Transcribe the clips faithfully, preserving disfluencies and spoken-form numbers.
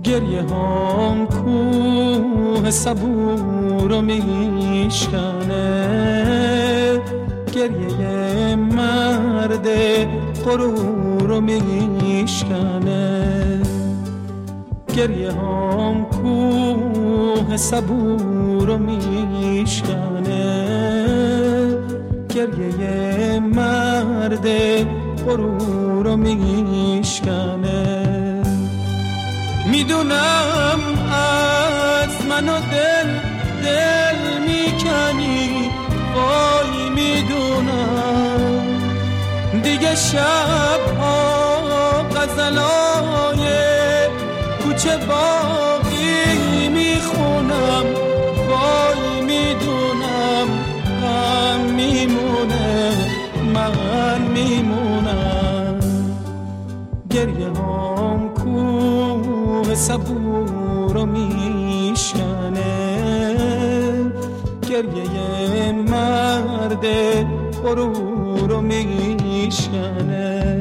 گریه هام کوه صبور رو میشکنه، گریه مرد غرور رو میشکنه. گریه هام کوه صبور رو میشکنه، گریه مرد غرور رو میشکنه. میدونم از من و دل دل میکنی، وای میدونم دیگه شبها غزلای کوچه باقی میخونم، وای میدونم غم میمونه من میمونم. گریه هام کوه صبور رو میشکنه، گریه مرد غرور رو میشکنه.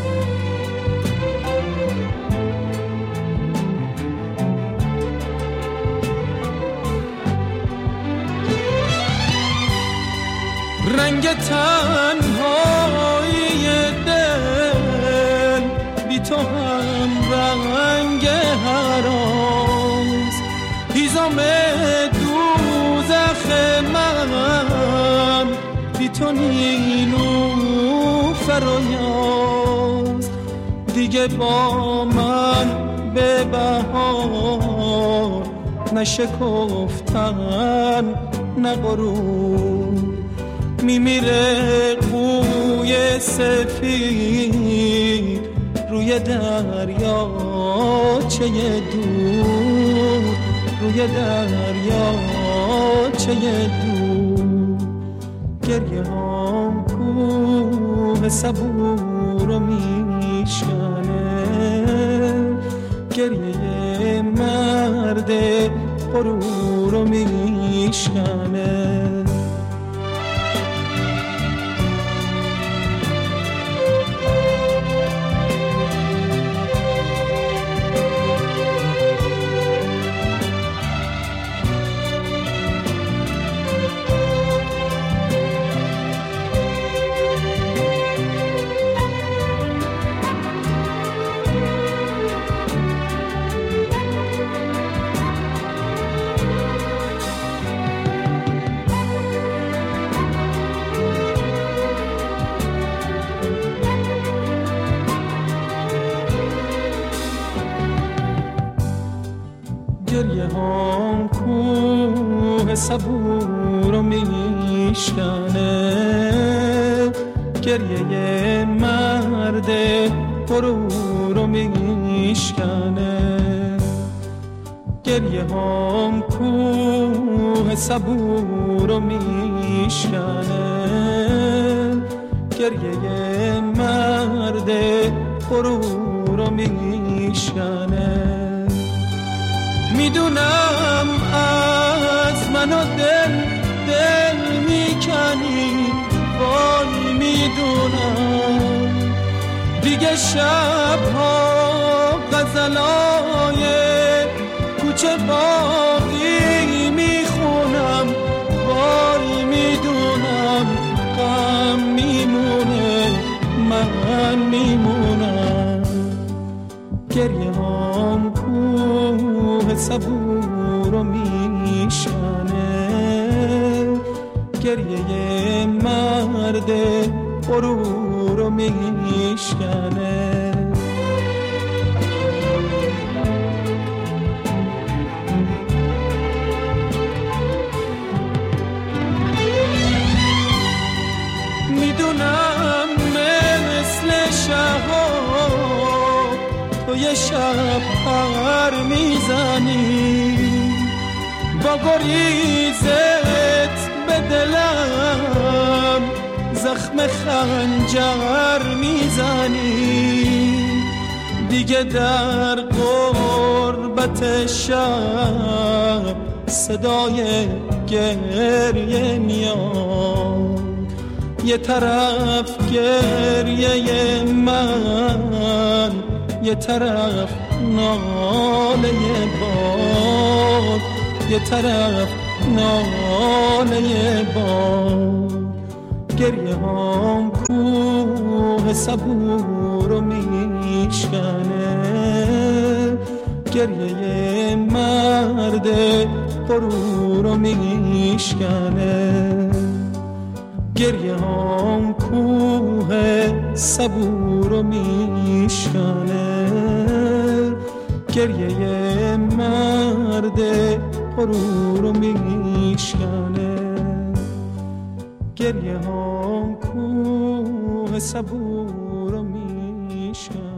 رنگ تنهایی دل بی تو هم رنگ هراست، هیزم دوزخ من بی تو نیلوفر و یاس. دیگه با من به بهار نشکفتن نه غرور، میمیره قوی سفید روی دریا چه دور، روی دریا چه دور. گریه هام کوه صبور رو میشکنه، گریه مرد غرور رو میشکنه. گریه هام کوه صبور رو میشکنه، گریه مرد غرور رو میشکنه. گریه هام کوه صبور رو میشکنه، گریه مرد غرور رو میشکنه. میدونم از من و دل دل میکنی، وای میدونم دیگه شبها غزلای کوچه باقی میخونم، وای میدونم غم میمونه من میمونم. گریه هام کوه صبور رو میشکنه، گریه مرد غرور رو میشکنه. میدونم مثل شهاب تو یه شب پر میزنی، با گریزت به دلم زخم خنجر میزنی. دیگه در غربت شب صدای گریه میاد، یه طرف گریه من یه طرف ناله باد، یه طرف ناله باد. گریه هم کوه صبور رو میشکنه، گریه مرد غرور رو میشکنه. گریه هم کوه صبور رو میشکنه، گریه مرد غرور رو میشکنه. گریه هم کوه صبور رو میشکنه.